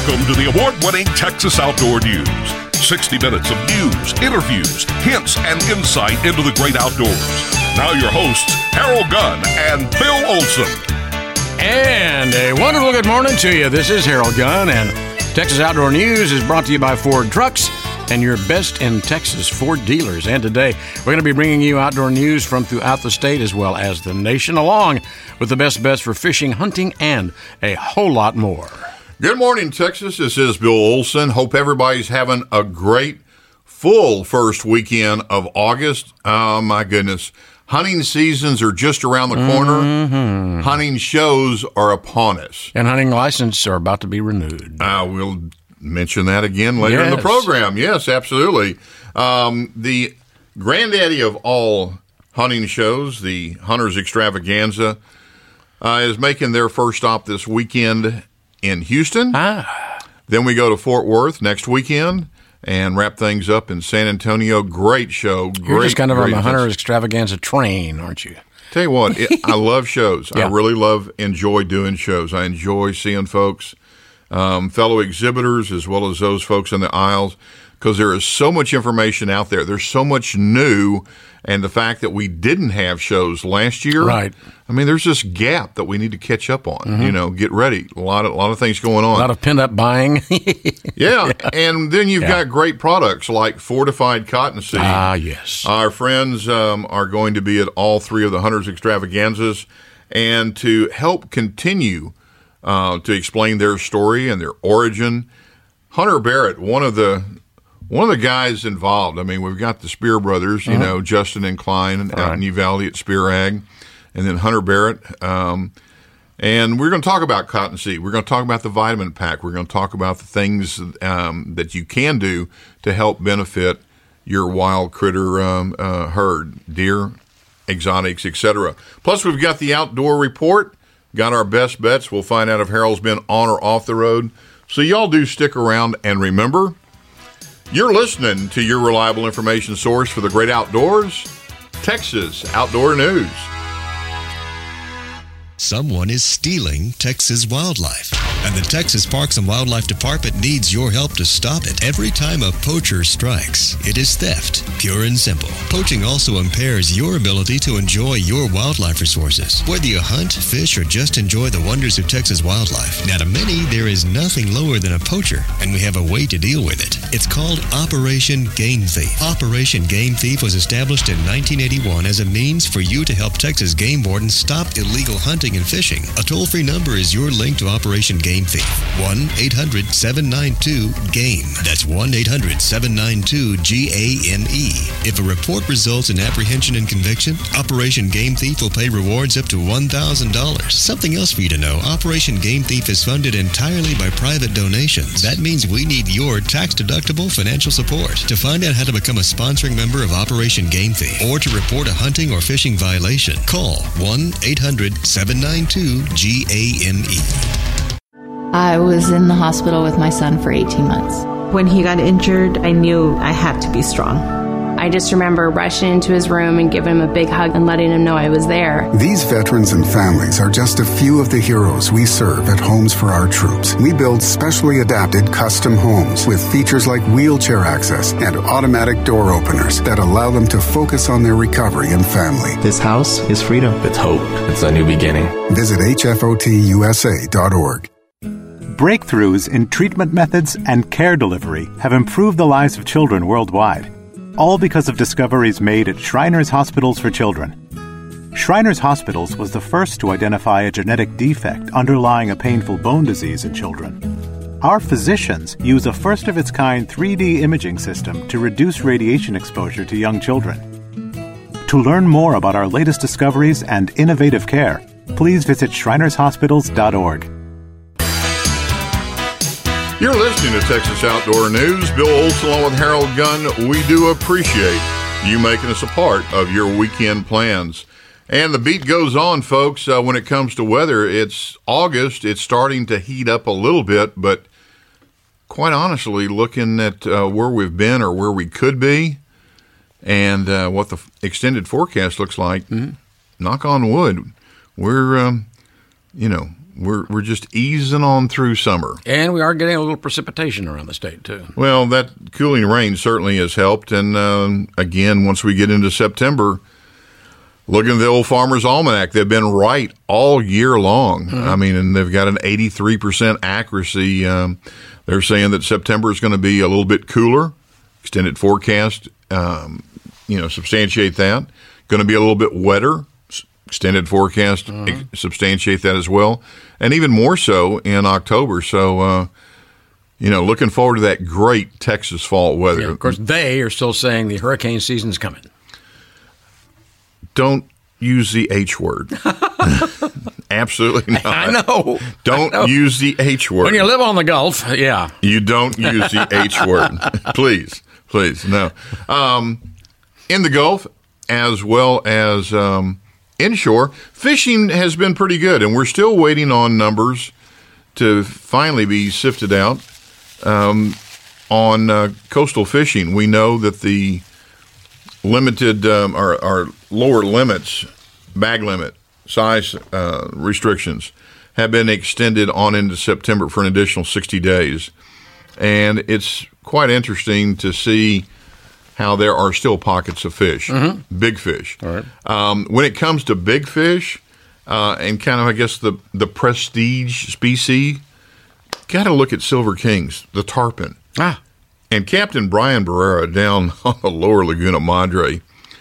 Welcome to the award-winning Texas Outdoor News. 60 minutes of news, interviews, hints, and insight into the great outdoors. Now your hosts, Harold Gunn and Bill Olson. And a wonderful good morning to you. This is Harold Gunn, and Texas Outdoor News is brought to you by Ford Trucks and your best in Texas Ford dealers. And today, we're going to be bringing you outdoor news from throughout the state as well as the nation, along with the best bets for fishing, hunting, and a whole lot more. Good morning, Texas. This is Bill Olson. Hope everybody's having a great, full first weekend of August. Oh, my goodness. Hunting seasons are just around the corner. Mm-hmm. Hunting shows are upon us. And hunting licenses are about to be renewed. We'll mention that again later in the program. Yes, absolutely. The granddaddy of all hunting shows, the Hunters Extravaganza, is making their first stop this weekend in Houston. Then we go to Fort Worth next weekend and wrap things up in San Antonio. Great show. You're just kind of on the Hunters Extravaganza train, aren't you? Tell you what, I love shows. Yeah. I really enjoy doing shows. I enjoy seeing folks, fellow exhibitors, as well as those folks in the aisles, because there is so much information out there. There's so much new, and the fact that we didn't have shows last year, right? I mean, there's this gap that we need to catch up on. Mm-hmm. You know, get ready. A lot of things going on. A lot of pent-up buying. Yeah, and then you've got great products like Fortified Cottonseed. Yes. Our friends are going to be at all three of the Hunters Extravaganzas, and to help continue to explain their story and their origin, Hunter Barrett, one of the guys involved. I mean, we've got the Spear brothers, you know, Justin and Klein out in Uvalde at Spear Ag, and then Hunter Barrett. And we're going to talk about cottonseed. We're going to talk about the vitamin pack. We're going to talk about the things that you can do to help benefit your wild critter herd, deer, exotics, etc. Plus, we've got the outdoor report, got our best bets. We'll find out if Harold's been on or off the road. So y'all do stick around, and remember, you're listening to your reliable information source for the great outdoors, Texas Outdoor News. Someone is stealing Texas wildlife, and the Texas Parks and Wildlife Department needs your help to stop it. Every time a poacher strikes, it is theft, pure and simple. Poaching also impairs your ability to enjoy your wildlife resources. Whether you hunt, fish, or just enjoy the wonders of Texas wildlife, now to many, there is nothing lower than a poacher, and we have a way to deal with it. It's called Operation Game Thief. Operation Game Thief was established in 1981 as a means for you to help Texas game wardens stop illegal hunting and fishing. A toll-free number is your link to Operation Game Thief. 1-800-792-GAME. That's 1-800-792-GAME. If a report results in apprehension and conviction, Operation Game Thief will pay rewards up to $1,000. Something else for you to know, Operation Game Thief is funded entirely by private donations. That means we need your tax-deductible financial support. To find out how to become a sponsoring member of Operation Game Thief or to report a hunting or fishing violation, call 1-800-792-GAME. I was in the hospital with my son for 18 months. When he got injured, I knew I had to be strong. I just remember rushing into his room and giving him a big hug and letting him know I was there. These veterans and families are just a few of the heroes we serve at Homes for Our Troops. We build specially adapted custom homes with features like wheelchair access and automatic door openers that allow them to focus on their recovery and family. This house is freedom. It's hope. It's a new beginning. Visit hfotusa.org. Breakthroughs in treatment methods and care delivery have improved the lives of children worldwide, all because of discoveries made at Shriners Hospitals for Children. Shriners Hospitals was the first to identify a genetic defect underlying a painful bone disease in children. Our physicians use a first-of-its-kind 3D imaging system to reduce radiation exposure to young children. To learn more about our latest discoveries and innovative care, please visit shrinershospitals.org. You're listening to Texas Outdoor News. Bill Olson along with Harold Gunn. We do appreciate you making us a part of your weekend plans. And the beat goes on, folks, when it comes to weather. It's August. It's starting to heat up a little bit, but quite honestly, looking at where we've been or where we could be and what the extended forecast looks like, knock on wood, we're, We're just easing on through summer. And we are getting a little precipitation around the state, too. Well, that cooling rain certainly has helped. And again, once we get into September, looking at the Old Farmer's Almanac, they've been right all year long. Mm-hmm. I mean, and they've got an 83% accuracy. They're saying that September is going to be a little bit cooler. Extended forecast, substantiate that. Going to be a little bit wetter. Extended forecast substantiate that as well. And even more so in October. So, looking forward to that great Texas fall weather. Yeah, of course, they are still saying the hurricane season's coming. Don't use the H word. Absolutely not. I know. Don't use the H word. When you live on the Gulf, yeah. You don't use the H word. Please, no. In the Gulf, as well as inshore, fishing has been pretty good, and we're still waiting on numbers to finally be sifted out on coastal fishing. We know that the limited our lower limits, bag limit, size restrictions have been extended on into September for an additional 60 days. And it's quite interesting to see how there are still pockets of fish, big fish. All right. When it comes to big fish and kind of, I guess, the prestige species, got to look at Silver Kings, the tarpon. And Captain Brian Barrera down on the lower Laguna Madre,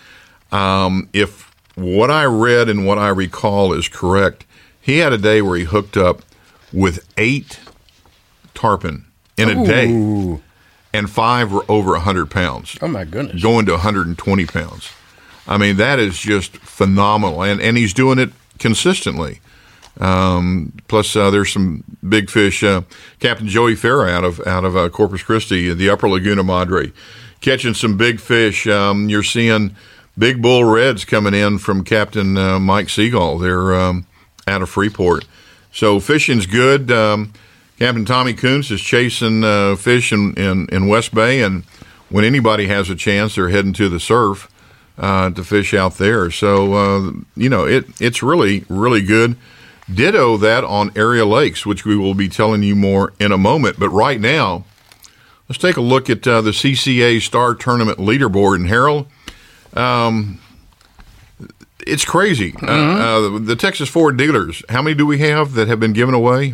if what I read and what I recall is correct, he had a day where he hooked up with 8 tarpon in a day, and 5 were over 100 pounds. Oh, my goodness. Going to 120 pounds. I mean, that is just phenomenal, and he's doing it consistently. Plus, there's some big fish. Captain Joey Farah out of Corpus Christi, the upper Laguna Madre, catching some big fish. You're seeing big bull reds coming in from Captain Mike Seagull. They're out of Freeport. So fishing's good. Captain Tommy Kuntz is chasing fish in West Bay, and when anybody has a chance, they're heading to the surf to fish out there. So, it's really, really good. Ditto that on area lakes, which we will be telling you more in a moment. But right now, let's take a look at the CCA Star Tournament leaderboard. And Harold, it's crazy. The Texas Ford dealers, how many do we have that have been given away?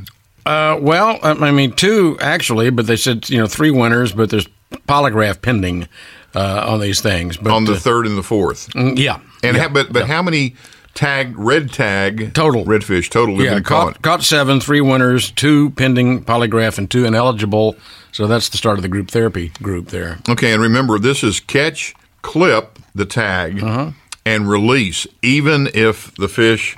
2 actually, but they said 3 winners, but there's polygraph pending on these things. But on the 3rd and the 4th. Yeah. And but how many red tag total redfish total have been caught? Caught 7, 3 winners, 2 pending polygraph, and 2 ineligible. So that's the start of the group therapy group there. Okay, and remember, this is catch, clip the tag, and release, even if the fish,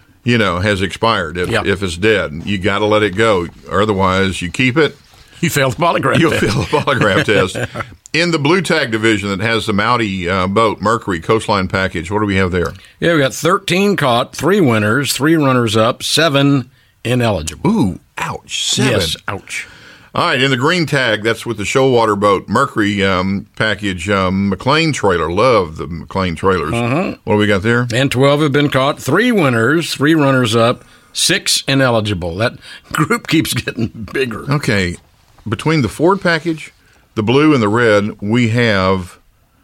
has expired. If it's dead, you got to let it go. Otherwise, you keep it. You fail the polygraph You'll fail the polygraph test. In the blue tag division that has the Mouty boat, Mercury, Coastline Package, what do we have there? Yeah, we got 13 caught, 3 winners, 3 runners-up, 7 ineligible. Ooh, ouch. 7. Yes, ouch. All right, in the green tag, that's with the Shoalwater boat, Mercury Package, McLean trailer. Love the McLean trailers. What do we got there? And 12 have been caught, 3 winners, 3 runners-up, 6 ineligible. That group keeps getting bigger. Okay. Between the Ford package, the blue, and the red, we have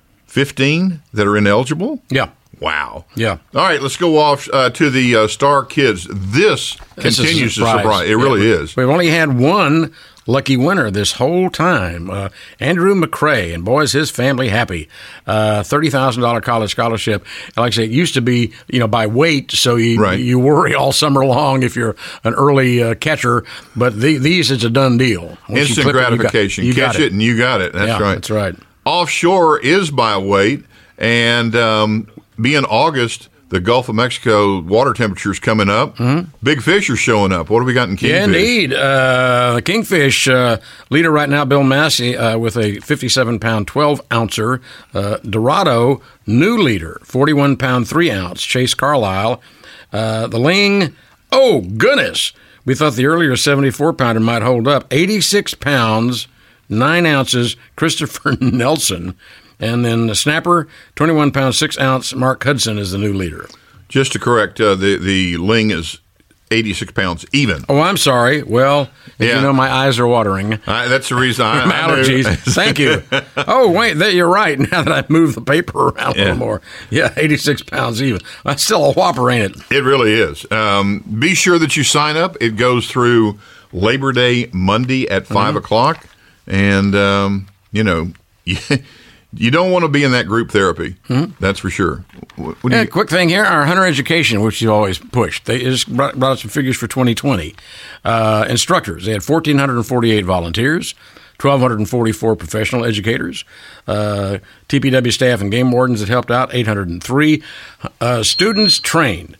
15 that are ineligible? Yeah. Wow. Yeah. All right, let's go off to the Star Kids. This continues to surprise. It really is. We've only had 1 lucky winner this whole time. Andrew McCrae, and boy, is his family happy. $30,000 college scholarship. And like I say, it used to be, by weight, so you worry all summer long if you're an early catcher. But these, it's a done deal. Once instant gratification. Catch it, and you got it. That's right. That's right. Offshore is by weight, and being August, the Gulf of Mexico water temperatures coming up. Big fish are showing up. What do we got in kingfish? Yeah, indeed. The kingfish leader right now, Bill Massey, with a 57-pound 12-ouncer. Dorado, new leader, 41-pound 3-ounce. Chase Carlisle. The ling, oh, goodness. We thought the earlier 74-pounder might hold up. 86 pounds, 9 ounces, Christopher Nelson. And then the snapper, 21-pound, 6-ounce, Mark Hudson is the new leader. Just to correct, the ling is 86 pounds even. Oh, I'm sorry. Well, you know, my eyes are watering. That's the reason I allergies. Thank you. Oh, wait, you're right. Now that I've moved the paper around a little more. Yeah, 86 pounds even. That's still a whopper, ain't it? It really is. Be sure that you sign up. It goes through Labor Day Monday at 5 o'clock. And, you know, you don't want to be in that group therapy. That's for sure. Quick thing here, our hunter education, which you always pushed. They just brought us some figures for 2020. Instructors, they had 1,448 volunteers, 1,244 professional educators, TPW staff and game wardens that helped out, 803. Students trained,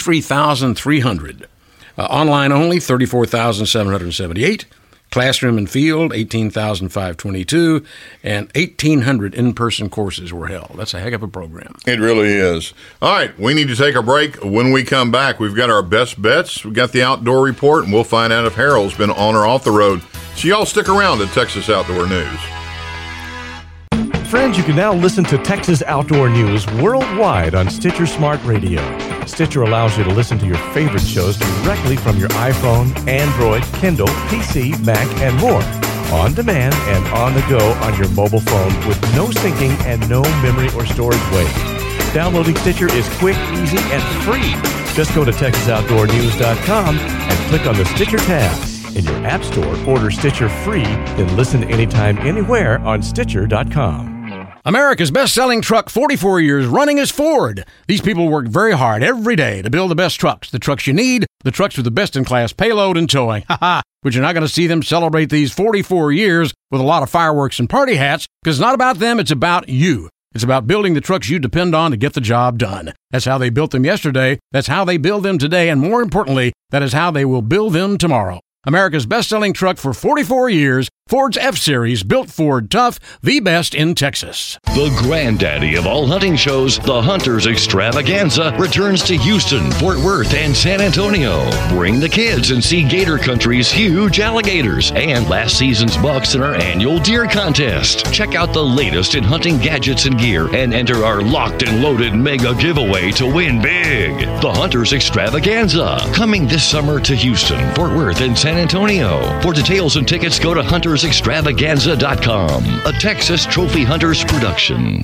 53,300. Online only, 34,778. Classroom and field, 18,522, and 1,800 in-person courses were held. That's a heck of a program. It really is. All right, we need to take a break. When we come back, we've got our best bets. We've got the outdoor report, and we'll find out if Harold's been on or off the road. So y'all stick around at Texas Outdoor News. Friends, you can now listen to Texas Outdoor News worldwide on Stitcher Smart Radio. Stitcher allows you to listen to your favorite shows directly from your iPhone, Android, Kindle, PC, Mac, and more. On demand and on the go on your mobile phone with no syncing and no memory or storage waste. Downloading Stitcher is quick, easy, and free. Just go to TexasOutdoorNews.com and click on the Stitcher tab. In your app store, order Stitcher free, then listen anytime, anywhere on Stitcher.com. America's best-selling truck 44 years running is Ford. These people work very hard every day to build the best trucks, the trucks you need, the trucks with the best-in-class payload and towing. But you're not going to see them celebrate these 44 years with a lot of fireworks and party hats, because it's not about them, it's about you. It's about building the trucks you depend on to get the job done. That's how they built them yesterday, that's how they build them today, and more importantly, that is how they will build them tomorrow. America's best-selling truck for 44 years, Ford's F-Series, built Ford tough, the best in Texas. The granddaddy of all hunting shows, the Hunters Extravaganza, returns to Houston, Fort Worth, and San Antonio. Bring the kids and see Gator Country's huge alligators and last season's bucks in our annual deer contest. Check out the latest in hunting gadgets and gear and enter our locked and loaded mega giveaway to win big. The Hunters Extravaganza, coming this summer to Houston, Fort Worth, and San Antonio. For details and tickets, go to HuntersExtravaganza.com, a Texas Trophy Hunters production.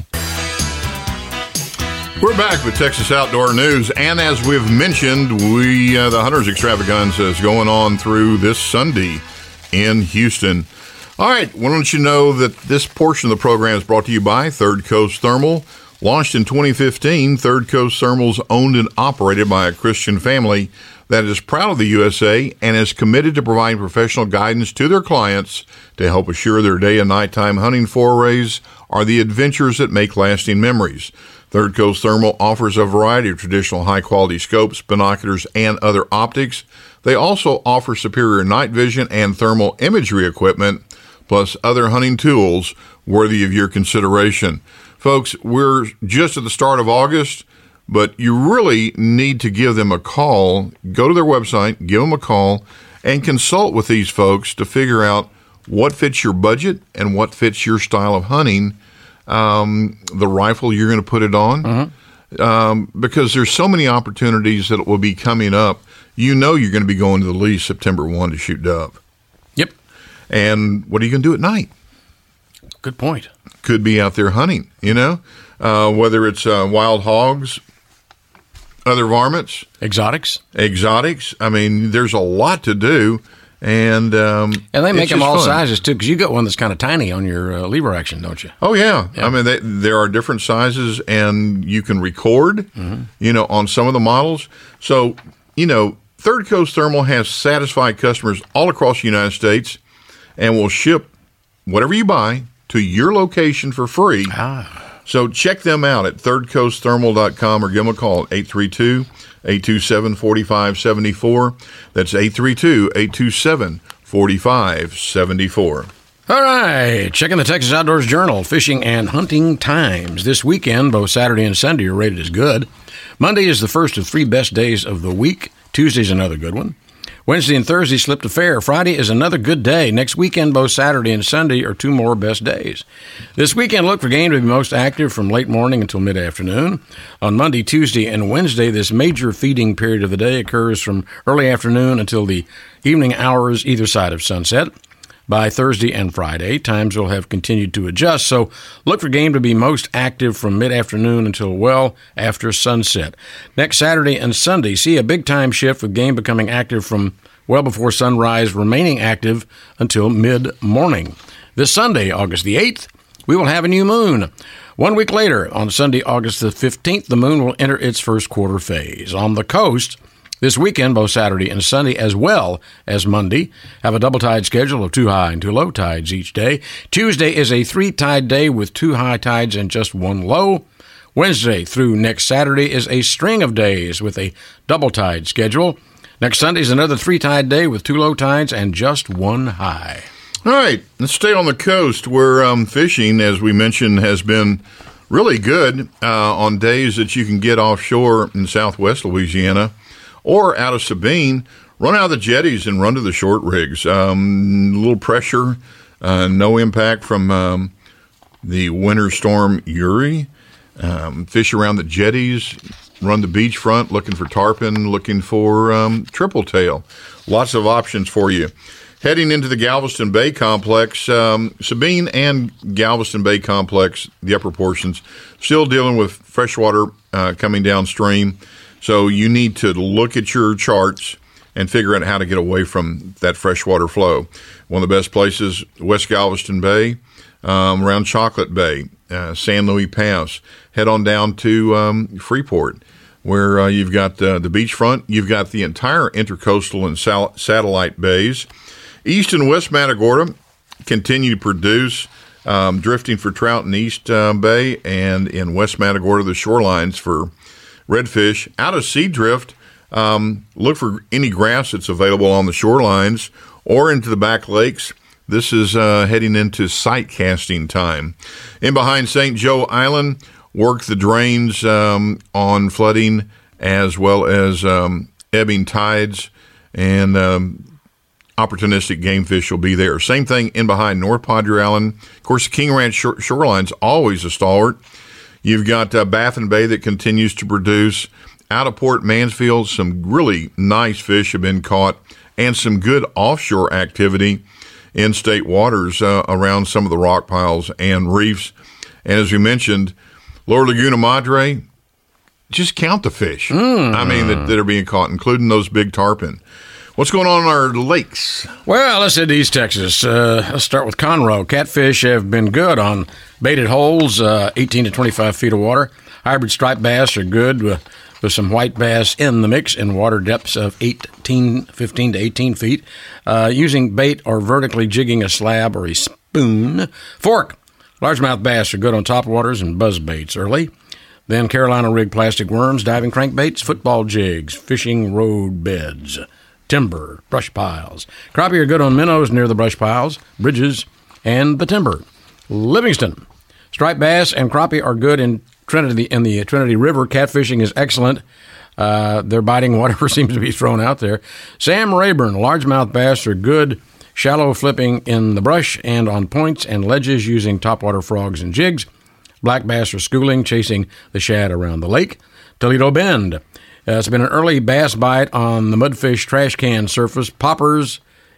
We're back with Texas Outdoor News, and as we've mentioned, the Hunters Extravaganza is going on through this Sunday in Houston. All right, why don't you know that this portion of the program is brought to you by Third Coast Thermal. Launched in 2015, Third Coast Thermal is owned and operated by a Christian family that is proud of the USA and is committed to providing professional guidance to their clients to help assure their day and nighttime hunting forays are the adventures that make lasting memories. Third Coast Thermal offers a variety of traditional high-quality scopes, binoculars, and other optics. They also offer superior night vision and thermal imagery equipment, plus other hunting tools worthy of your consideration. Folks, we're just at the start of August, but you really need to give them a call. Go to their website, give them a call, and consult with these folks to figure out what fits your budget and what fits your style of hunting, the rifle you're going to put it on, because there's so many opportunities that will be coming up. You know you're going to be going to the lease September 1 to shoot dove. Yep. And what are you going to do at night? Good point. Could be out there hunting, whether it's wild hogs, other varmints. Exotics. I mean, there's a lot to do. And they make them all sizes, too, because you got one that's kind of tiny on your lever action, don't you? Oh, yeah. I mean, there are different sizes, and you can record, on some of the models. So, Third Coast Thermal has satisfied customers all across the United States and will ship whatever you buy to your location for free. So check them out at thirdcoastthermal.com or give them a call at 832-827-4574. That's 832-827-4574. All right, checking the Texas Outdoors Journal, fishing and hunting times. This weekend, both Saturday and Sunday are rated as good. Monday is the first of 3 best days of the week. Tuesday's another good one. Wednesday and Thursday slip to fair. Friday is another good day. Next weekend, both Saturday and Sunday are 2 more best days. This weekend, look for game to be most active from late morning until mid-afternoon. On Monday, Tuesday, and Wednesday, this major feeding period of the day occurs from early afternoon until the evening hours either side of sunset. By Thursday and Friday, times will have continued to adjust, so look for game to be most active from mid-afternoon until well after sunset. Next Saturday and Sunday, see a big-time shift with game becoming active from well before sunrise, remaining active until mid-morning. This Sunday, August the 8th, we will have a new moon. 1 week later, on Sunday, August the 15th, the moon will enter its first quarter phase. On the coast, this weekend, both Saturday and Sunday, as well as Monday, have a double tide schedule of 2 high and 2 low tides each day. Tuesday is a 3 tide day with 2 high tides and just 1 low. Wednesday through next Saturday is a string of days with a double tide schedule. Next Sunday is another 3 tide day with 2 low tides and just 1 high. All right, let's stay on the coast where fishing, as we mentioned, has been really good on days that you can get offshore in southwest Louisiana or out of Sabine. Run out of the jetties and run to the short rigs. A little pressure, no impact from the winter storm Uri. Fish around the jetties, run the beachfront looking for tarpon, looking for triple tail. Lots of options for you. Heading into the Galveston Bay Complex, Sabine and Galveston Bay Complex, the upper portions, still dealing with freshwater coming downstream. So you need to look at your charts and figure out how to get away from that freshwater flow. One of the best places, West Galveston Bay, around Chocolate Bay, San Luis Pass. Head on down to Freeport, where you've got the beachfront. You've got the entire intercoastal and satellite bays. East and West Matagorda continue to produce drifting for trout in East Bay, and in West Matagorda, the shorelines for redfish. Out of Seadrift, look for any grass that's available on the shorelines or into the back lakes. This is heading into sight casting time. In behind St. Joe Island, work the drains on flooding as well as ebbing tides, and opportunistic game fish will be there. Same thing in behind North Padre Island. Of course, the King Ranch shoreline's always a stalwart. You've got Baffin Bay that continues to produce. Out of Port Mansfield, some really nice fish have been caught, and some good offshore activity in state waters around some of the rock piles and reefs. And as we mentioned, Lower Laguna Madre, just count the fish. That are being caught, including those big tarpon. What's going on in our lakes? Well, let's head to East Texas. Let's start with Conroe. Catfish have been good on baited holes, 18 to 25 feet of water. Hybrid striped bass are good with some white bass in the mix in water depths of 15 to 18 feet. Using bait or vertically jigging a slab or a spoon. Fork. Largemouth bass are good on topwaters and buzz baits early. Then Carolina rig plastic worms, diving crankbaits, football jigs, fishing road beds. Timber, brush piles. Crappie are good on minnows near the brush piles, bridges, and the timber. Livingston. Striped bass and crappie are good in the Trinity River. Catfishing is excellent. They're biting whatever seems to be thrown out there. Sam Rayburn. Largemouth bass are good shallow flipping in the brush and on points and ledges using topwater frogs and jigs. Black bass are schooling, chasing the shad around the lake. Toledo Bend. It's been an early bass bite on the mudfish trash can surface. Poppers,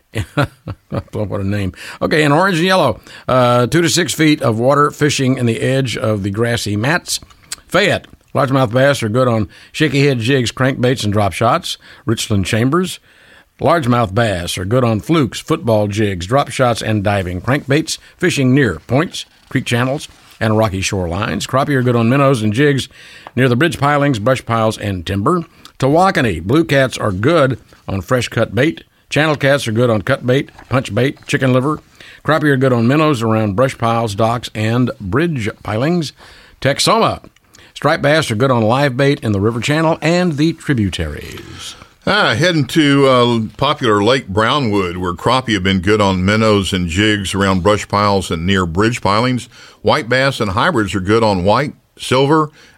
what a name. Okay, in orange and yellow, 2 to 6 feet of water fishing in the edge of the grassy mats. Fayette, largemouth bass are good on shaky head jigs, crankbaits, and drop shots. Richland Chambers, largemouth bass are good on flukes, football jigs, drop shots, and diving crankbaits, fishing near points, creek channels, and rocky shorelines. Crappie are good on minnows and jigs near the bridge pilings, brush piles, and timber. Tawakoni, blue cats are good on fresh cut bait. Channel cats are good on cut bait, punch bait, chicken liver. Crappie are good on minnows around brush piles, docks, and bridge pilings. Texoma, striped bass are good on live bait in the river channel and the tributaries. Heading to popular Lake Brownwood, where crappie have been good on minnows and jigs around brush piles and near bridge pilings. White bass and hybrids are good on white, silver,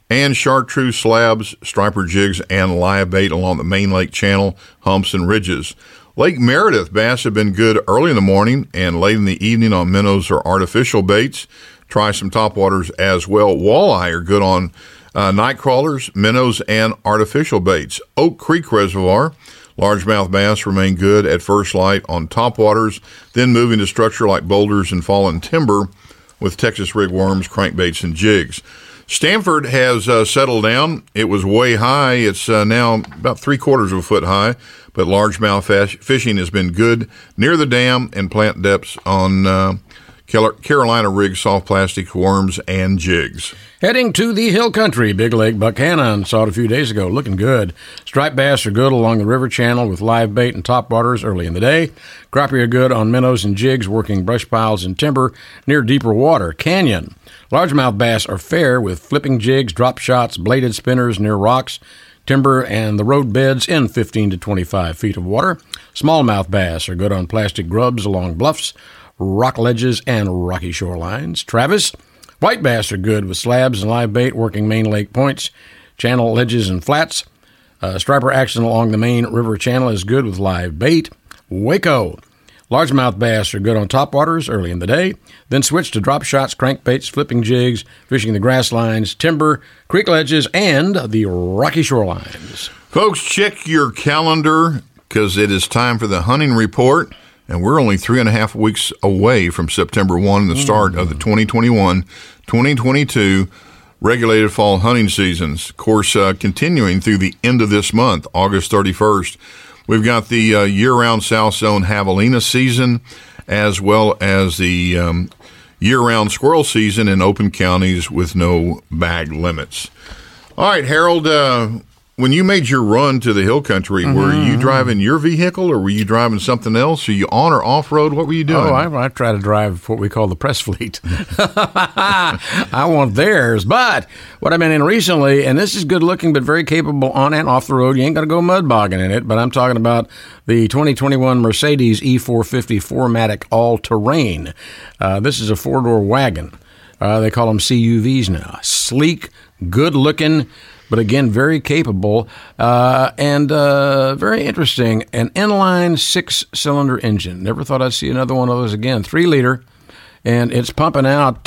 and chartreuse slabs, striper jigs, and live bait along the main lake channel, humps, and ridges. Lake Meredith bass have been good early in the morning and late in the evening on minnows or artificial baits. Try some topwaters as well. Walleye are good on night crawlers, minnows, and artificial baits. Oak Creek Reservoir, largemouth bass remain good at first light on topwaters, then move into structure like boulders and fallen timber with Texas rig worms, crankbaits, and jigs. Stanford has settled down. It was way high. It's now about 3/4 of a foot high, but largemouth fishing has been good near the dam and plant depths on Carolina rig soft plastic worms and jigs. Heading to the hill country, Big Lake Buchanan, saw it a few days ago, looking good. Striped bass are good along the river channel with live bait and topwaters early in the day. Crappie are good on minnows and jigs working brush piles and timber near deeper water. Canyon. Largemouth bass are fair with flipping jigs, drop shots, bladed spinners near rocks, timber, and the road beds in 15 to 25 feet of water. Smallmouth bass are good on plastic grubs along bluffs, rock ledges, and rocky shorelines. Travis. White bass are good with slabs and live bait working main lake points, channel ledges, and flats. Striper action along the main river channel is good with live bait. Waco. Largemouth bass are good on topwaters early in the day, then switch to drop shots, crankbaits, flipping jigs, fishing the grass lines, timber, creek ledges, and the rocky shorelines. Folks, check your calendar because it is time for the hunting report, and we're only 3.5 weeks away from September 1, the start of the 2021-2022 regulated fall hunting seasons. Of course, continuing through the end of this month, August 31st. We've got the year-round South Zone Javelina season, as well as the year-round squirrel season in open counties with no bag limits. All right, Harold, when you made your run to the hill country, were you driving your vehicle or were you driving something else? Are you on or off-road? What were you doing? Oh, I try to drive what we call the press fleet. I want theirs. But what I've been in recently, and this is good looking but very capable on and off the road. You ain't got to go mud bogging in it, but I'm talking about the 2021 Mercedes E450 4MATIC all-terrain. This is a four-door wagon. They call them CUVs now. Sleek, good looking, but again, very capable and very interesting. An inline 6-cylinder engine. Never thought I'd see another one of those again. 3-liter, and it's pumping out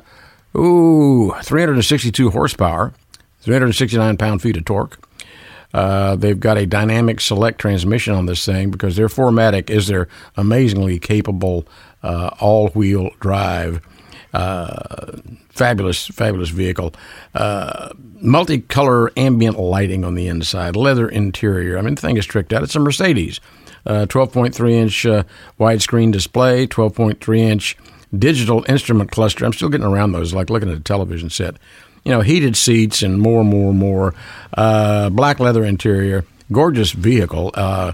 362 horsepower, 369 pound-feet of torque. They've got a dynamic select transmission on this thing because their 4MATIC is their amazingly capable all-wheel drive. Fabulous vehicle. Multicolor ambient lighting on the inside, leather interior. I mean, the thing is tricked out. It's a Mercedes. 12.3-inch widescreen display, 12.3-inch digital instrument cluster. I'm still getting around those, like looking at a television set. You know, heated seats and more. Black leather interior. Gorgeous vehicle.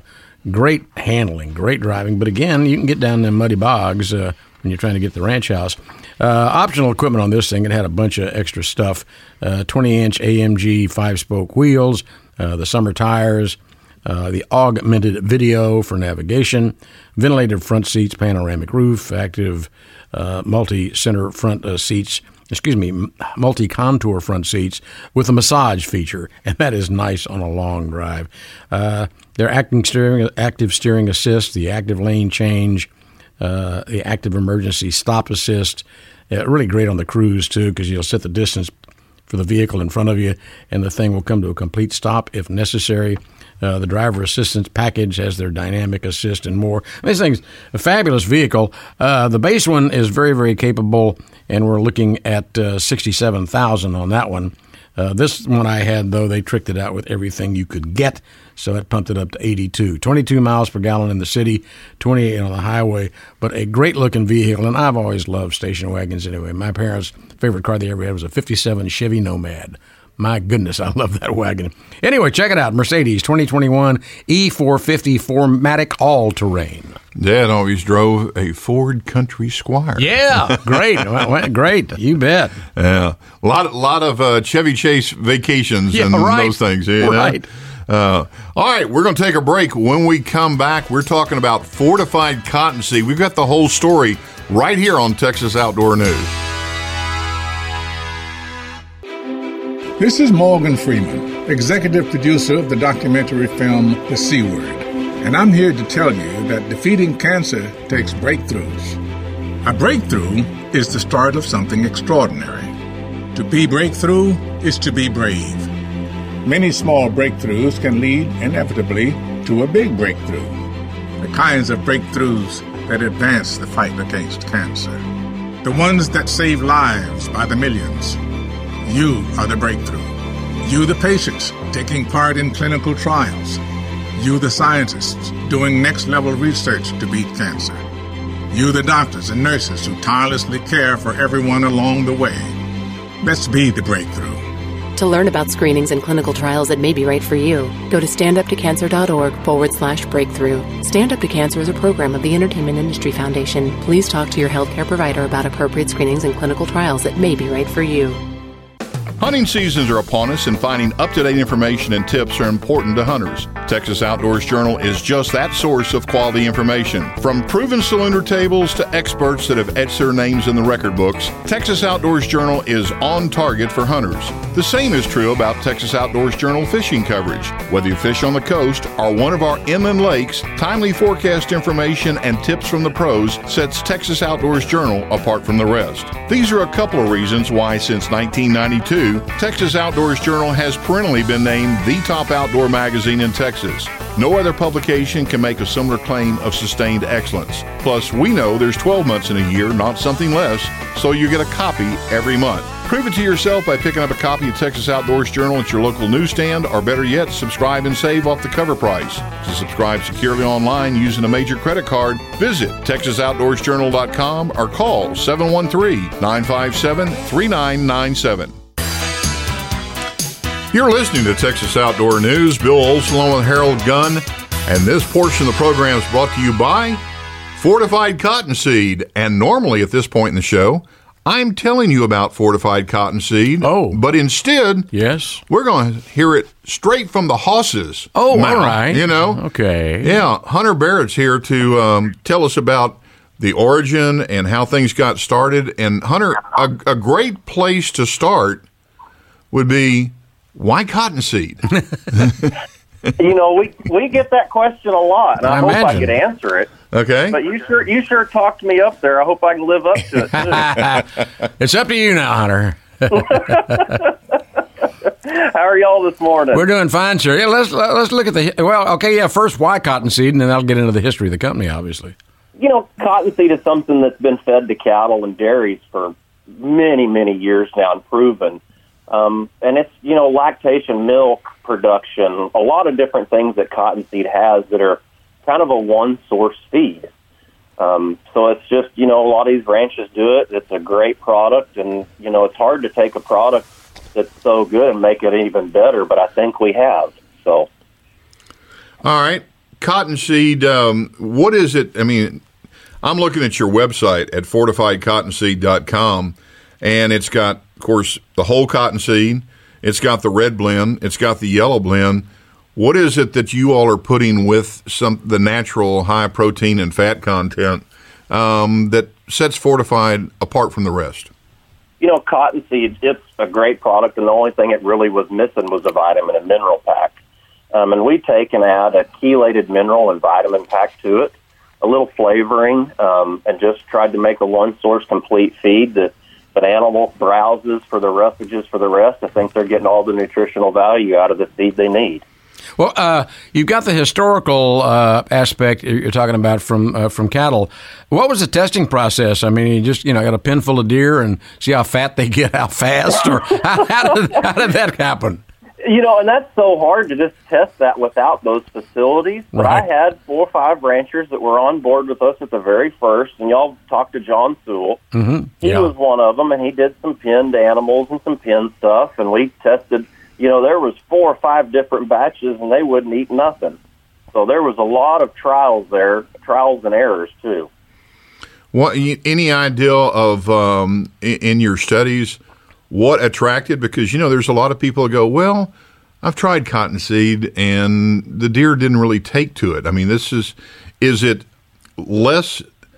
Great handling, great driving. But again, you can get down them muddy bogs when you're trying to get to the ranch house. Optional equipment on this thing, it had a bunch of extra stuff. 20-inch AMG 5-spoke wheels, the summer tires, the augmented video for navigation, ventilated front seats, panoramic roof, active multi-center front seats, multi-contour front seats with a massage feature, and that is nice on a long drive. Their active steering assist, the active lane change, the active emergency stop assist. Really great on the cruise, too, because you'll set the distance for the vehicle in front of you, and the thing will come to a complete stop if necessary. The driver assistance package has their dynamic assist and more. This thing's a fabulous vehicle. The base one is very, very capable, and we're looking at $67,000 on that one. This one I had, though, they tricked it out with everything you could get, so that pumped it up to 82. 22 miles per gallon in the city, 28 on the highway, but a great-looking vehicle, and I've always loved station wagons anyway. My parents' favorite car they ever had was a 57 Chevy Nomad. My goodness, I love that wagon. Anyway, check it out. Mercedes 2021 E450 4MATIC all-terrain. Dad always drove a Ford Country Squire. Yeah, great. Great. You bet. Yeah. A lot of Chevy Chase vacations and those things. You know? Right. All right, we're going to take a break. When we come back, we're talking about fortified cottonseed. We've got the whole story right here on Texas Outdoor News. This is Morgan Freeman, executive producer of the documentary film The C Word, and I'm here to tell you that defeating cancer takes breakthroughs. A breakthrough is the start of something extraordinary. To be breakthrough is to be brave. Many small breakthroughs can lead inevitably to a big breakthrough. The kinds of breakthroughs that advance the fight against cancer. The ones that save lives by the millions. You are the breakthrough. You, the patients, taking part in clinical trials. You, the scientists, doing next-level research to beat cancer. You, the doctors and nurses who tirelessly care for everyone along the way. Let's be the breakthrough. To learn about screenings and clinical trials that may be right for you, go to standuptocancer.org/breakthrough. Stand Up to Cancer is a program of the Entertainment Industry Foundation. Please talk to your healthcare provider about appropriate screenings and clinical trials that may be right for you. Hunting seasons are upon us, and finding up-to-date information and tips are important to hunters. Texas Outdoors Journal is just that source of quality information. From proven salooner tables to experts that have etched their names in the record books, Texas Outdoors Journal is on target for hunters. The same is true about Texas Outdoors Journal fishing coverage. Whether you fish on the coast or one of our inland lakes, timely forecast information and tips from the pros sets Texas Outdoors Journal apart from the rest. These are a couple of reasons why since 1992, Texas Outdoors Journal has perennially been named the top outdoor magazine in Texas. No other publication can make a similar claim of sustained excellence. Plus, we know there's 12 months in a year, not something less, so you get a copy every month. Prove it to yourself by picking up a copy of Texas Outdoors Journal at your local newsstand, or better yet, subscribe and save off the cover price. To subscribe securely online using a major credit card, visit TexasOutdoorsJournal.com or call 713-957-3997. You're listening to Texas Outdoor News. Bill Olson along with Harold Gunn, and this portion of the program is brought to you by Fortified Cottonseed. And normally at this point in the show, I'm telling you about Fortified Cottonseed. Oh. But instead, yes, we're going to hear it straight from the hosses. Oh, mouth, all right. You know? Okay. Yeah, Hunter Barrett's here to tell us about the origin and how things got started. And Hunter, a great place to start would be, why cottonseed? You know, we get that question a lot, and I hope I could answer it. Okay. But you sure talked me up there. I hope I can live up to it, too. It's up to you now, Hunter. How are y'all this morning? We're doing fine, sir. Yeah, let's look at first, why cottonseed, and then I'll get into the history of the company, obviously. You know, cottonseed is something that's been fed to cattle and dairies for many, many years now and proven. And it's, you know, lactation, milk production, a lot of different things that cottonseed has that are kind of a one-source feed. So it's just, you know, a lot of these ranches do it. It's a great product, and, you know, it's hard to take a product that's so good and make it even better, but I think we have. So, all right. Cottonseed, what is it? I mean, I'm looking at your website at fortifiedcottonseed.com, and it's got, of course, the whole cottonseed. It's got the red blend. It's got the yellow blend. What is it that you all are putting with the natural high protein and fat content that sets Fortified apart from the rest? You know, cottonseed, it's a great product, and the only thing it really was missing was a vitamin and mineral pack. And we take and add a chelated mineral and vitamin pack to it, a little flavoring, and just tried to make a one-source complete feed that an animal browses for the roughages for the rest. I think they're getting all the nutritional value out of the seed they need. Well, you've got the historical aspect you're talking about from cattle. What was the testing process? I mean, you just got a pen full of deer and see how fat they get, how fast, or how did that happen? You know, and that's so hard to just test that without those facilities. But Right. I had 4 or 5 ranchers that were on board with us at the very first, and y'all talked to John Sewell. Mm-hmm. He was one of them, and he did some pinned animals and some pin stuff, and we tested. You know, there was 4 or 5 different batches, and they wouldn't eat nothing. So there was a lot of trials there, trials and errors, too. What, any idea of, in your studies, what attracted? Because, there's a lot of people who go, well, I've tried cottonseed, and the deer didn't really take to it. I mean, is it less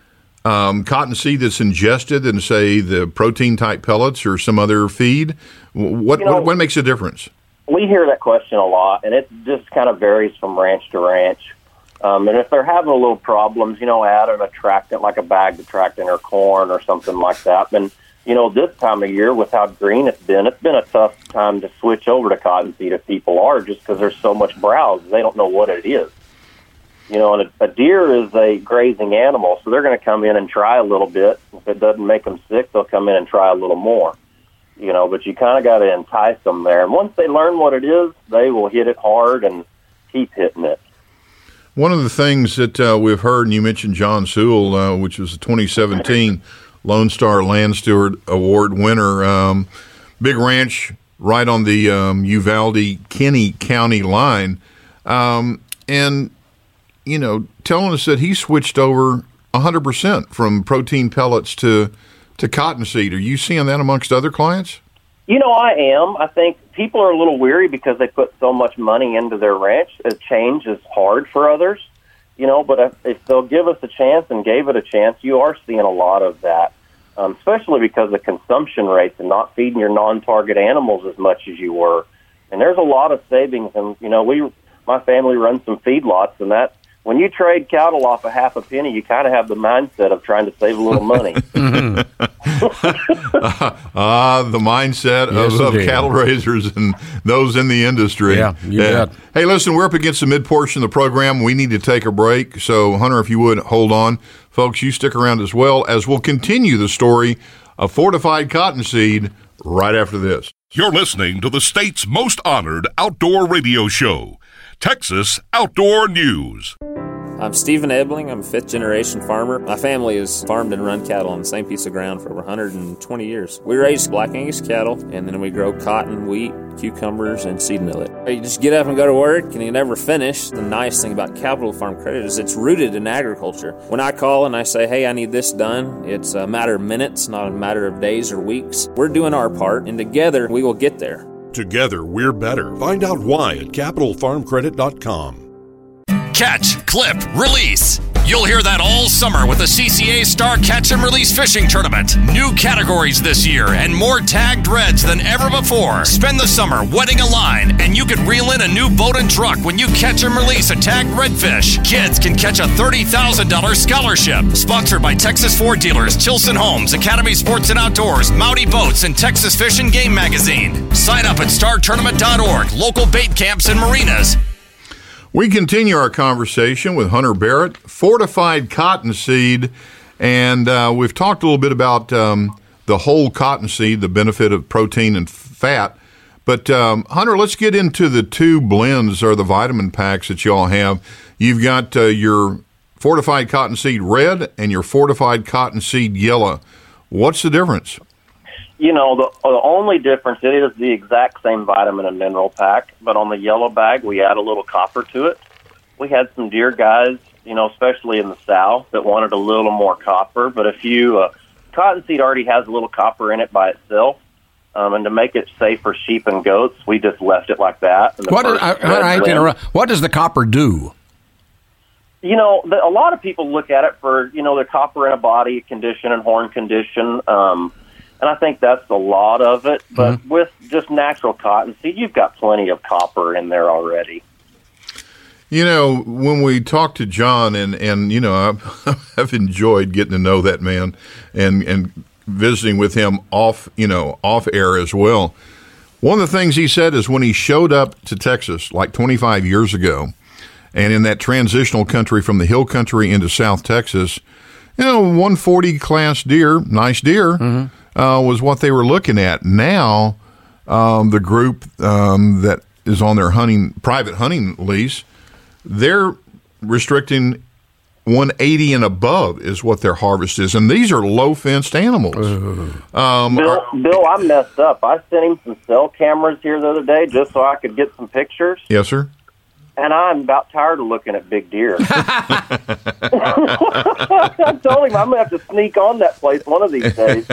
cottonseed that's ingested in, say, the protein-type pellets or some other feed? What makes a difference? We hear that question a lot, and it just kind of varies from ranch to ranch. And if they're having a little problems, add an attractant like a bag attractant or corn or something like that. And, this time of year with how green it's been a tough time to switch over to cottonseed if people are, just because there's so much browse. They don't know what it is. And a deer is a grazing animal, so they're going to come in and try a little bit. If it doesn't make them sick, they'll come in and try a little more. But you kind of got to entice them there. And once they learn what it is, they will hit it hard and keep hitting it. One of the things that we've heard, and you mentioned John Sewell, which was the 2017 Lone Star Land Steward Award winner, big ranch right on the Uvalde-Kinney County line, and telling us that he switched over 100% from protein pellets to cottonseed. Are you seeing that amongst other clients? I am. I think people are a little weary because they put so much money into their ranch. A change is hard for others, but if they'll give us a chance and gave it a chance, you are seeing a lot of that, especially because of consumption rates and not feeding your non-target animals as much as you were. And there's a lot of savings. And, my family runs some feedlots, and that when you trade cattle off a half a penny, you kind of have the mindset of trying to save a little money. The mindset of cattle raisers and those in the industry. Yeah, you bet. Hey, listen, we're up against the mid-portion of the program. We need to take a break. So, Hunter, if you would, hold on. Folks, you stick around as well, as we'll continue the story of fortified cottonseed right after this. You're listening to the state's most honored outdoor radio show, Texas Outdoor News. I'm Stephen Ebling. I'm a fifth-generation farmer. My family has farmed and run cattle on the same piece of ground for over 120 years. We raise Black Angus cattle, and then we grow cotton, wheat, cucumbers, and seed millet. You just get up and go to work, and you never finish. The nice thing about Capital Farm Credit is it's rooted in agriculture. When I call and I say, hey, I need this done, it's a matter of minutes, not a matter of days or weeks. We're doing our part, and together we will get there. Together, we're better. Find out why at CapitalFarmCredit.com. Catch, clip, release. You'll hear that all summer with the CCA Star Catch and Release Fishing Tournament. New categories this year and more tagged reds than ever before. Spend the summer wetting a line, and you could reel in a new boat and truck when you catch and release a tagged redfish. Kids can catch a $30,000 scholarship. Sponsored by Texas Ford Dealers, Chilson Homes, Academy Sports and Outdoors, Mowdy Boats, and Texas Fish and Game Magazine. Sign up at startournament.org, local bait camps and marinas. We continue our conversation with Hunter Barrett, fortified cottonseed, and we've talked a little bit about the whole cottonseed, the benefit of protein and fat. But, Hunter, let's get into the two blends or the vitamin packs that you all have. You've got your fortified cottonseed red and your fortified cottonseed yellow. What's the difference? The only difference, it is the exact same vitamin and mineral pack, but on the yellow bag, we add a little copper to it. We had some deer guys, especially in the South, that wanted a little more copper, but if you, cottonseed already has a little copper in it by itself, and to make it safe for sheep and goats, we just left it like that. And what does the copper do? A lot of people look at it for, the copper in a body condition and horn condition, and I think that's a lot of it. But with just natural cottonseed, you've got plenty of copper in there already. When we talked to John, and I've enjoyed getting to know that man and visiting with him off air as well. One of the things he said is when he showed up to Texas like 25 years ago, and in that transitional country from the hill country into South Texas, 140 class deer, nice deer, was what they were looking at. Now, the group that is on their private hunting lease, they're restricting 180 and above is what their harvest is, and these are low-fenced animals. Bill, I messed up. I sent him some cell cameras here the other day just so I could get some pictures. Yes, sir. And I'm about tired of looking at big deer. I told him I'm going to have to sneak on that place one of these days.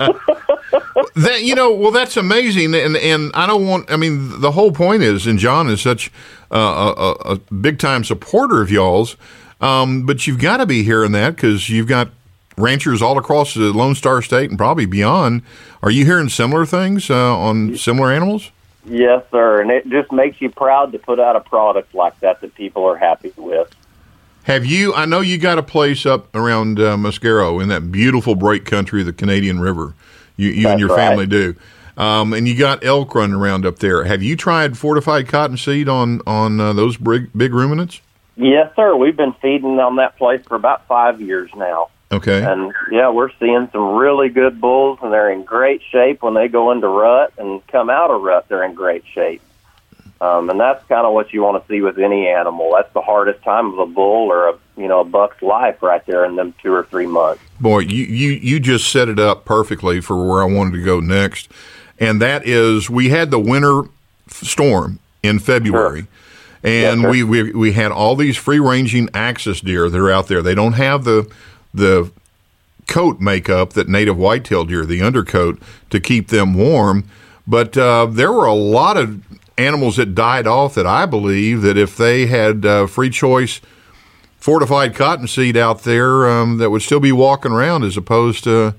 That's amazing. And I don't want, the whole point is, and John is such a big-time supporter of y'all's, but you've got to be hearing that because you've got ranchers all across the Lone Star State and probably beyond. Are you hearing similar things on similar animals? Yes, sir, and it just makes you proud to put out a product like that people are happy with. Have you? I know you got a place up around Mosquero in that beautiful break country of the Canadian River. You and your family do, and you got elk running around up there. Have you tried fortified cottonseed on those big ruminants? Yes, sir. We've been feeding on that place for about 5 years now. Okay. And, yeah, we're seeing some really good bulls, and they're in great shape when they go into rut, and come out of rut, they're in great shape. And that's kind of what you want to see with any animal. That's the hardest time of a bull or a buck's life right there in them 2 or 3 months. Boy, you just set it up perfectly for where I wanted to go next, and that is we had the winter storm in February. Sure. And we had all these free-ranging axis deer that are out there. They don't have the coat makeup that native whitetail deer, the undercoat, to keep them warm. But there were a lot of animals that died off that I believe that if they had free choice fortified cottonseed out there, that would still be walking around as opposed to,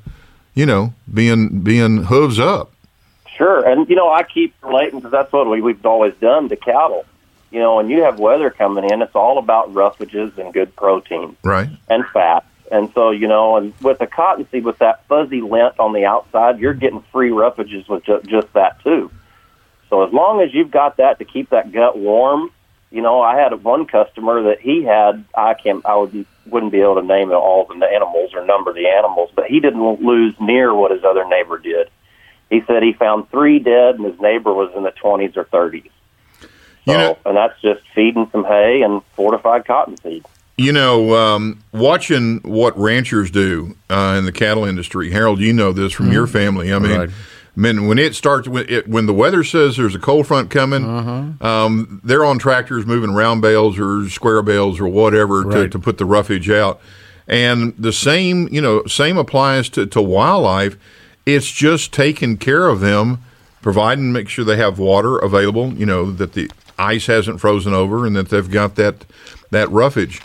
being hooves up. Sure. And, I keep relating because that's what we've always done to cattle. When you have weather coming in, it's all about roughages and good protein. Right. And fat. And so, and with the cottonseed, with that fuzzy lint on the outside, you're getting free roughages with just that, too. So as long as you've got that to keep that gut warm, I had one customer that he had, wouldn't be able to name all the animals or number the animals, but he didn't lose near what his other neighbor did. He said he found 3 dead, and his neighbor was in the 20s or 30s. And that's just feeding some hay and fortified cottonseed. Watching what ranchers do in the cattle industry, Harold, you know this from your family. I mean, when it starts, when the weather says there's a cold front coming, they're on tractors moving round bales or square bales or whatever to put the roughage out. And the same applies to wildlife. It's just taking care of them, providing, make sure they have water available, that the ice hasn't frozen over and that they've got that roughage.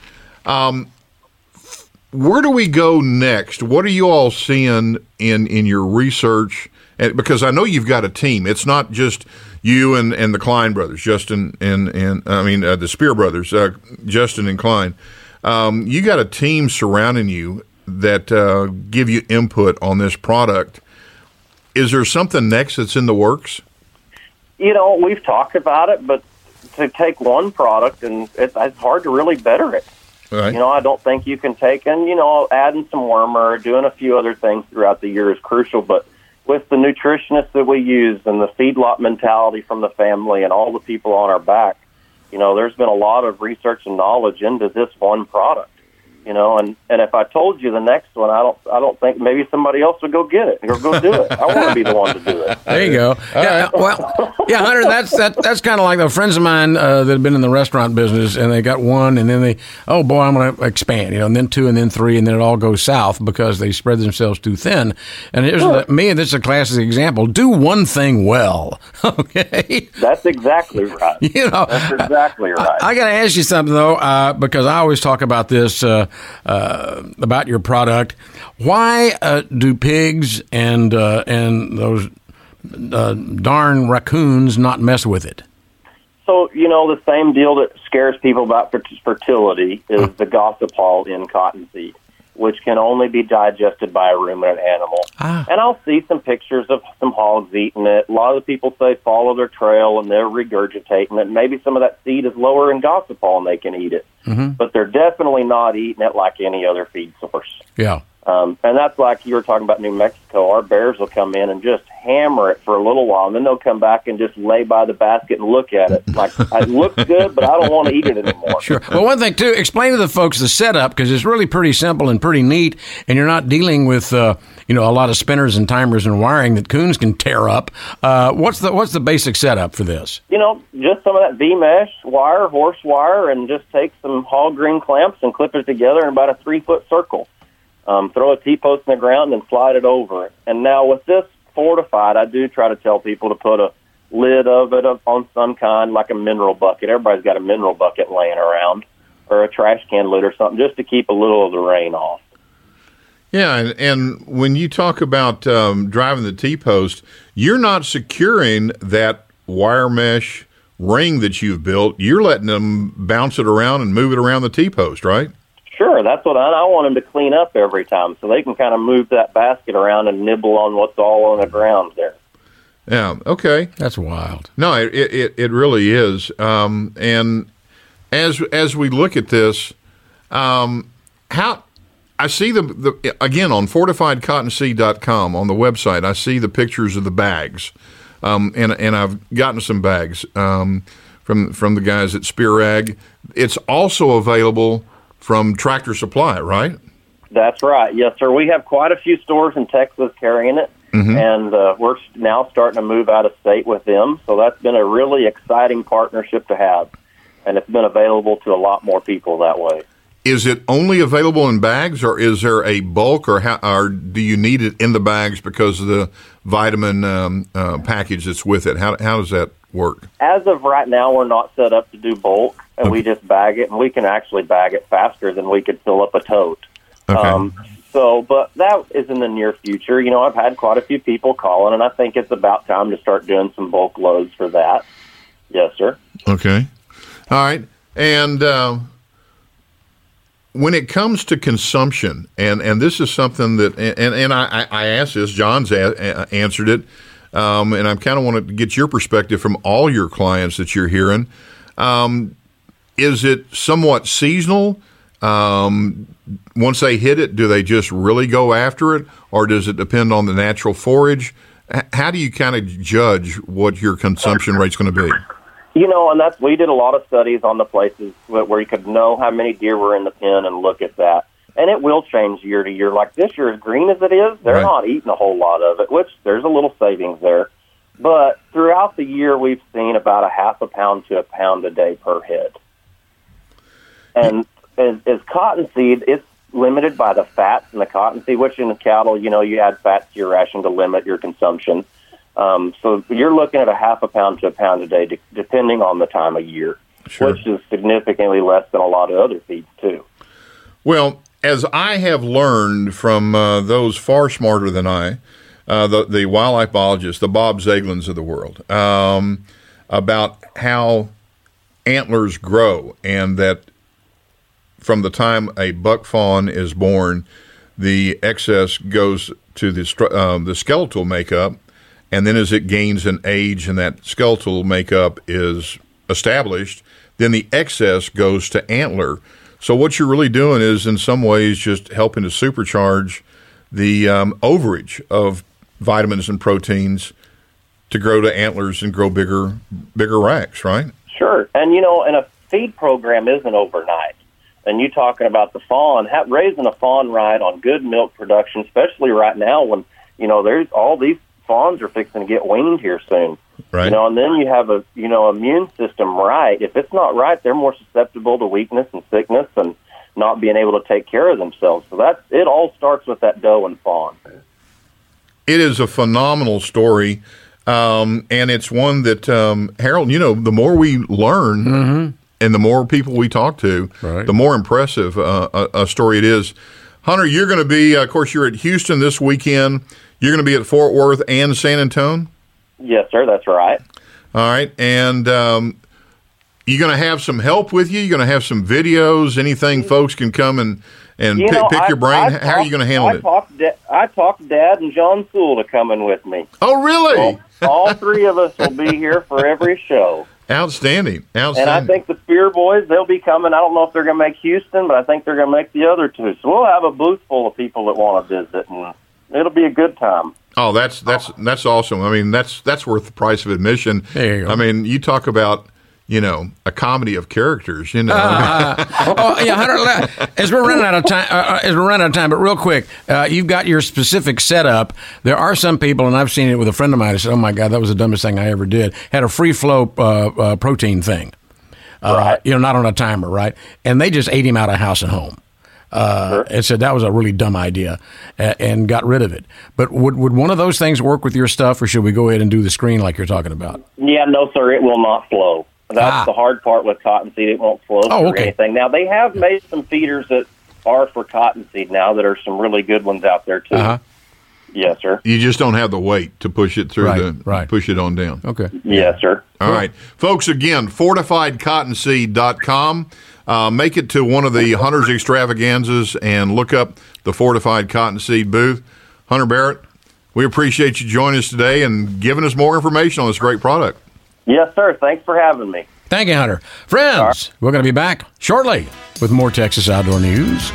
Where do we go next? What are you all seeing in your research? Because I know you've got a team. It's not just you and the Klein brothers, Justin and the Spear brothers, Justin and Klein. You got a team surrounding you that give you input on this product. Is there something next that's in the works? We've talked about it, but to take one product and it's hard to really better it. Right. I don't think you can take and, adding some wormer, doing a few other things throughout the year is crucial. But with the nutritionists that we use and the feedlot mentality from the family and all the people on our back, there's been a lot of research and knowledge into this one product. And if I told you the next one, I don't think maybe somebody else would go get it or go do it. I want to be the one to do it. There you go. Yeah, Hunter, that's kind of like the friends of mine that have been in the restaurant business, and they got one, and then I'm going to expand, and then 2, and then 3, and then it all goes south because they spread themselves too thin. And here's this is a classic example. Do one thing well, okay? That's exactly right. That's exactly right. I got to ask you something though, because I always talk about this. About your product, why do pigs and those darn raccoons not mess with it? So the same deal that scares people about fertility is the gossypol in cottonseed, which can only be digested by a ruminant animal. And I'll see some pictures of some hogs eating it. A lot of the people say follow their trail and they're regurgitating it. Maybe some of that seed is lower in gossypol and they can eat it. But they're definitely not eating it like any other feed source. Yeah. And that's like you were talking about New Mexico. Our bears will come in and just hammer it for a little while, and then they'll come back and just lay by the basket and look at it. Like, it looks good, but I don't want to eat it anymore. Sure. Well, one thing, too, explain to the folks the setup, because it's really pretty simple and pretty neat, and you're not dealing with, a lot of spinners and timers and wiring that coons can tear up. What's the basic setup for this? Just some of that V-mesh wire, horse wire, and just take some hog green clamps and clip it together in about a 3-foot circle. Throw a T-post in the ground and slide it over it. And now with this fortified, I do try to tell people to put a lid of it on some kind, like a mineral bucket. Everybody's got a mineral bucket laying around, or a trash can lid or something, just to keep a little of the rain off. Yeah, and when you talk about driving the T-post, you're not securing that wire mesh ring that you've built. You're letting them bounce it around and move it around the T-post, right? Sure, that's what I want them to clean up every time, so they can kind of move that basket around and nibble on what's all on the ground there. Yeah, okay. That's wild. No, it really is. And as we look at this, how I see the again on fortifiedcottonseed.com on the website, I see the pictures of the bags, and I've gotten some bags from the guys at Spear Ag. It's also available from Tractor Supply, right? That's right. Yes, sir. We have quite a few stores in Texas carrying it, and we're now starting to move out of state with them. So that's been a really exciting partnership to have, and it's been available to a lot more people that way. Is it only available in bags, or is there a bulk, or do you need it in the bags because of the vitamin package that's with it? How does that work? As of right now, we're not set up to do bulk, and we just bag it, and we can actually bag it faster than we could fill up a tote. Okay. But that is in the near future. You know, I've had quite a few people calling, and I think it's about time to start doing some bulk loads for that. Yes, sir. Okay. All right. And when it comes to consumption, and this is something that, and I asked this, John's answered it, and I kind of want to get your perspective from all your clients that you're hearing. Is it somewhat seasonal? Once they hit it, do they just really go after it, or does it depend on the natural forage? How do you kind of judge what your consumption rate's going to be? You know, and we did a lot of studies on the places where you could know how many deer were in the pen and look at that. And it will change year to year. Like this year, as green as it is, they're not eating a whole lot of it, which there's a little savings there. But throughout the year, we've seen about a half a pound to a pound a day per head. And as cottonseed, it's limited by the fats in the cottonseed, which in the cattle, you know, you add fats to your ration to limit your consumption. So you're looking at a half a pound to a pound a day, depending on the time of year, which is significantly less than a lot of other feeds, too. Well, as I have learned from those far smarter than I, the wildlife biologists, the Bob Zaglins of the world, about how antlers grow, and that from the time a buck fawn is born, the excess goes to the skeletal makeup. And then as it gains in age and that skeletal makeup is established, then the excess goes to antler. So what you're really doing is in some ways just helping to supercharge the overage of vitamins and proteins to grow to antlers and grow bigger racks, right? Sure. And, you know, and a feed program isn't overnight. And you talking about the fawn, raising a fawn right on good milk production, especially right now when, you know, there's all these fawns are fixing to get weaned here soon. Right. You know, and then you have a, you know, immune system right. If it's not right, they're more susceptible to weakness and sickness and not being able to take care of themselves. So it all starts with that doe and fawn. It is a phenomenal story. And it's one that, Harold, you know, the more we learn and the more people we talk to, the more impressive a story it is. Hunter, you're going to be, of course, you're at Houston this weekend. You're going to be at Fort Worth and San Antonio? Yes, sir. That's right. All right. And you're going to have some help with you? You're going to have some videos, anything folks can come and pick your brain? How are you going to handle it? I talked Dad and John Sewell to come in with me. Oh, really? So all three of us will be here for every show. Outstanding. And I think the Spear boys, they'll be coming. I don't know if they're going to make Houston, but I think they're going to make the other two. So we'll have a booth full of people that want to visit, and it'll be a good time. Oh, that's awesome. I mean, that's worth the price of admission. There you go. I mean, you talk about, you know, a comedy of characters, you know. Hunter, as we're running out of time, but real quick, you've got your specific setup. There are some people, and I've seen it with a friend of mine, who said, oh my God, that was the dumbest thing I ever did. Had a free flow protein thing. Right. You know, not on a timer, right? And they just ate him out of house and home. And said that was a really dumb idea, and got rid of it. But would one of those things work with your stuff, or should we go ahead and do the screen like you're talking about? Yeah, no, sir, it will not flow. That's the hard part with cottonseed. It won't flow or anything. Now, they have made some feeders that are for cottonseed now. That are some really good ones out there too. Uh-huh. Yes, sir. You just don't have the weight to push it through push it on down. Okay. Yes, sir. All right. Folks, again, fortifiedcottonseed.com. Make it to one of the Hunters Extravaganzas and look up the Fortified Cottonseed booth. Hunter Barrett, we appreciate you joining us today and giving us more information on this great product. Yes, sir. Thanks for having me. Thank you, Hunter. Friends, we're going to be back shortly with more Texas Outdoor News.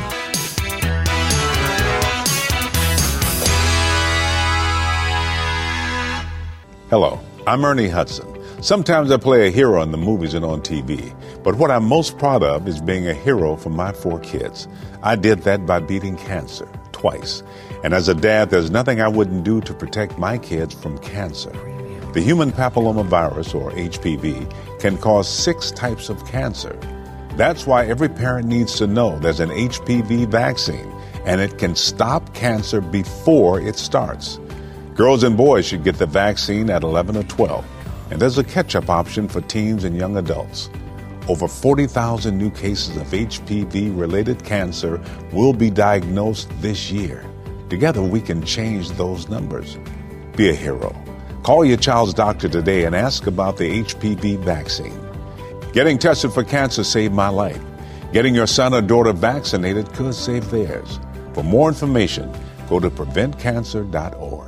Hello, I'm Ernie Hudson. Sometimes I play a hero in the movies and on TV, but what I'm most proud of is being a hero for my 4 kids. I did that by beating cancer twice. And as a dad, there's nothing I wouldn't do to protect my kids from cancer. The human papillomavirus, or HPV, can cause 6 types of cancer. That's why every parent needs to know there's an HPV vaccine, and it can stop cancer before it starts. Girls and boys should get the vaccine at 11 or 12, and there's a catch-up option for teens and young adults. Over 40,000 new cases of HPV-related cancer will be diagnosed this year. Together, we can change those numbers. Be a hero. Call your child's doctor today and ask about the HPV vaccine. Getting tested for cancer saved my life. Getting your son or daughter vaccinated could save theirs. For more information, go to preventcancer.org.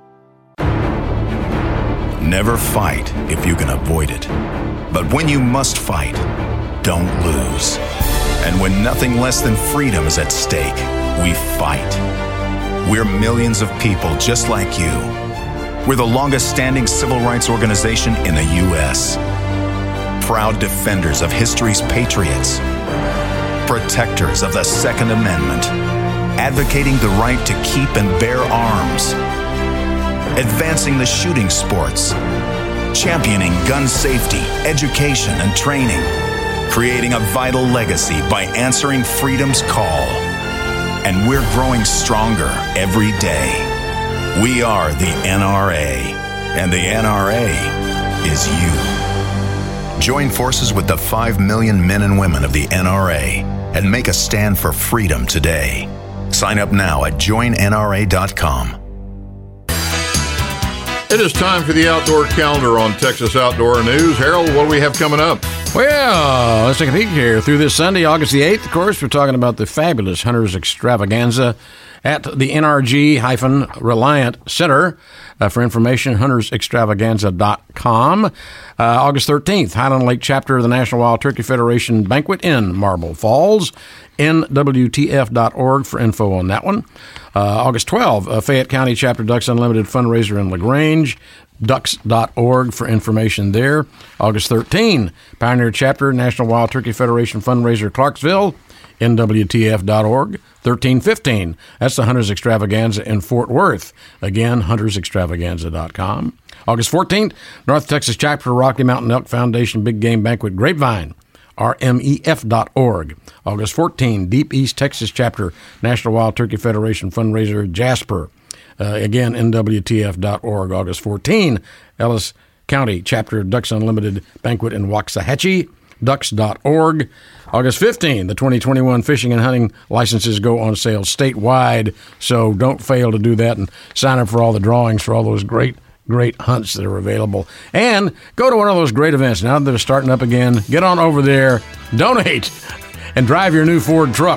Never fight if you can avoid it. But when you must fight, don't lose. And when nothing less than freedom is at stake, we fight. We're millions of people just like you. We're the longest-standing civil rights organization in the U.S. Proud defenders of history's patriots. Protectors of the Second Amendment. Advocating the right to keep and bear arms. Advancing the shooting sports. Championing gun safety, education, and training. Creating a vital legacy by answering freedom's call. And we're growing stronger every day. We are the NRA, and the NRA is you. Join forces with the 5 million men and women of the NRA and make a stand for freedom today. Sign up now at joinnra.com. It is time for the Outdoor Calendar on Texas Outdoor News. Harold, what do we have coming up? Well, let's take a peek here. Through this Sunday, August the 8th, of course, we're talking about the fabulous Hunters Extravaganza at the NRG-Reliant Center. For information, huntersextravaganza.com. August 13th, Highland Lake Chapter of the National Wild Turkey Federation Banquet in Marble Falls. NWTF.org for info on that one. August 12th, Fayette County Chapter Ducks Unlimited fundraiser in LaGrange. Ducks.org for information there. August 13, Pioneer Chapter, National Wild Turkey Federation fundraiser, Clarksville, NWTF.org. 13-15, that's the Hunters Extravaganza in Fort Worth. Again, huntersextravaganza.com. August 14th, North Texas Chapter, Rocky Mountain Elk Foundation Big Game Banquet, Grapevine, RMEF.org. August 14, Deep East Texas Chapter, National Wild Turkey Federation fundraiser, Jasper. Again, NWTF.org. August 14, Ellis County Chapter Ducks Unlimited Banquet in Waxahachie, ducks.org. August 15, the 2021 fishing and hunting licenses go on sale statewide, so don't fail to do that and sign up for all the drawings for all those great hunts that are available. And go to one of those great events. Now that they're starting up again, get on over there, donate, and drive your new Ford truck.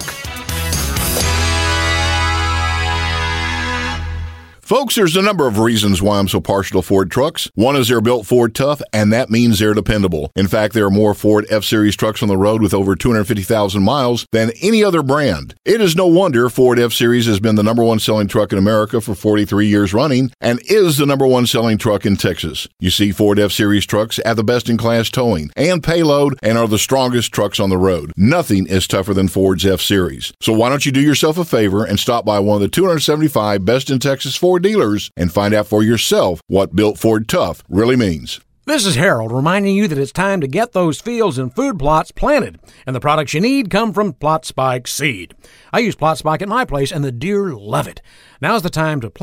Folks, there's a number of reasons why I'm so partial to Ford trucks. One is they're built Ford tough, and that means they're dependable. In fact, there are more Ford F-Series trucks on the road with over 250,000 miles than any other brand. It is no wonder Ford F-Series has been the number one selling truck in America for 43 years running and is the number one selling truck in Texas. You see, Ford F-Series trucks have the best-in-class towing and payload and are the strongest trucks on the road. Nothing is tougher than Ford's F-Series. So why don't you do yourself a favor and stop by one of the 275 best-in-Texas Ford dealers and find out for yourself what built Ford tough really means. This is Harold reminding you that it's time to get those fields and food plots planted, and the products you need come from PlotSpike Seed. I use PlotSpike at my place, and the deer love it. Now's the time to plant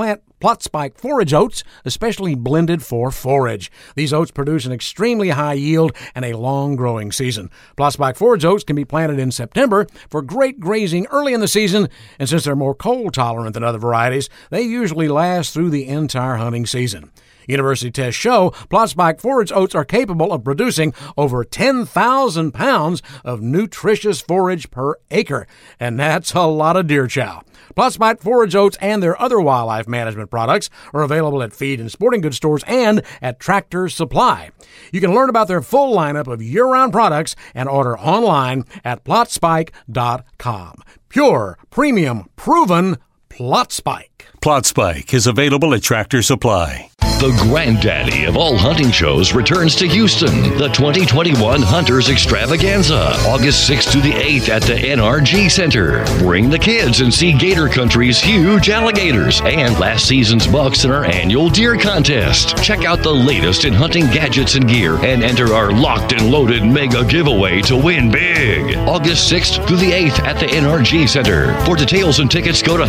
Plot Spike forage oats, especially blended for forage. These oats produce an extremely high yield and a long growing season. Plot Spike forage oats can be planted in September for great grazing early in the season, and since they're more cold tolerant than other varieties, they usually last through the entire hunting season. University tests show Plot Spike forage oats are capable of producing over 10,000 pounds of nutritious forage per acre, and that's a lot of deer chow. Plot Spike forage oats and their other wildlife management products are available at feed and sporting goods stores and at Tractor Supply. You can learn about their full lineup of year-round products and order online at PlotSpike.com. Pure, premium, proven Plot Spike. Plot Spike is available at Tractor Supply. The granddaddy of all hunting shows returns to Houston. The 2021 Hunters Extravaganza, August 6th to the 8th at the NRG Center. Bring the kids and see Gator Country's huge alligators and last season's bucks in our annual deer contest. Check out the latest in hunting gadgets and gear and enter our locked and loaded mega giveaway to win big. August 6th through the 8th at the NRG Center. For details and tickets, go to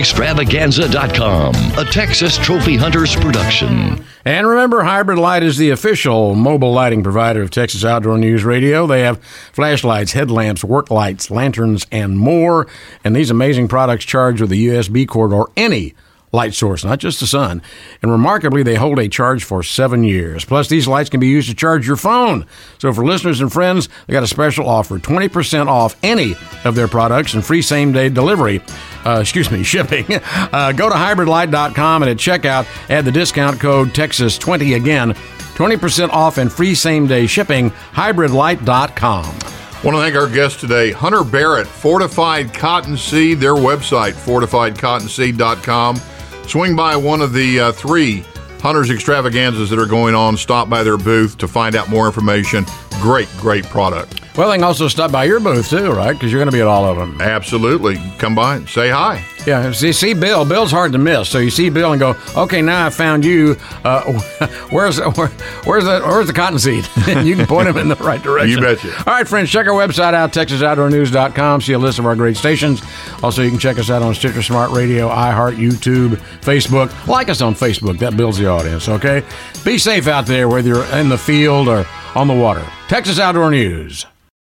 huntersextravaganza.com. A Texas Trophy Hunters production. And remember, Hybrid Light is the official mobile lighting provider of Texas Outdoor News Radio. They have flashlights, headlamps, work lights, lanterns, and more. And these amazing products charge with a USB cord or any light source, not just the sun. And remarkably, they hold a charge for 7 years. Plus, these lights can be used to charge your phone. So for listeners and friends, they got a special offer, 20% off any of their products and free same-day delivery. Shipping. Go to hybridlight.com and at checkout, add the discount code Texas20 again. 20% off and free same-day shipping, hybridlight.com. Want to thank our guest today, Hunter Barrett, Fortified Cottonseed, their website, fortifiedcottonseed.com. Swing by one of the 3 Hunters Extravaganzas that are going on. Stop by their booth to find out more information. Great product. Well, they can also stop by your booth, too, right? Because you're going to be at all of them. Absolutely. Come by and say hi. Yeah, see Bill. Bill's hard to miss. So you see Bill and go, okay, now I found you. Where's the cottonseed? You can point him in the right direction. You betcha. All right, friends, check our website out, TexasOutdoorNews.com. See a list of our great stations. Also, you can check us out on Stitcher Smart Radio, iHeart, YouTube, Facebook. Like us on Facebook. That builds the audience, okay? Be safe out there, whether you're in the field or on the water. Texas Outdoor News.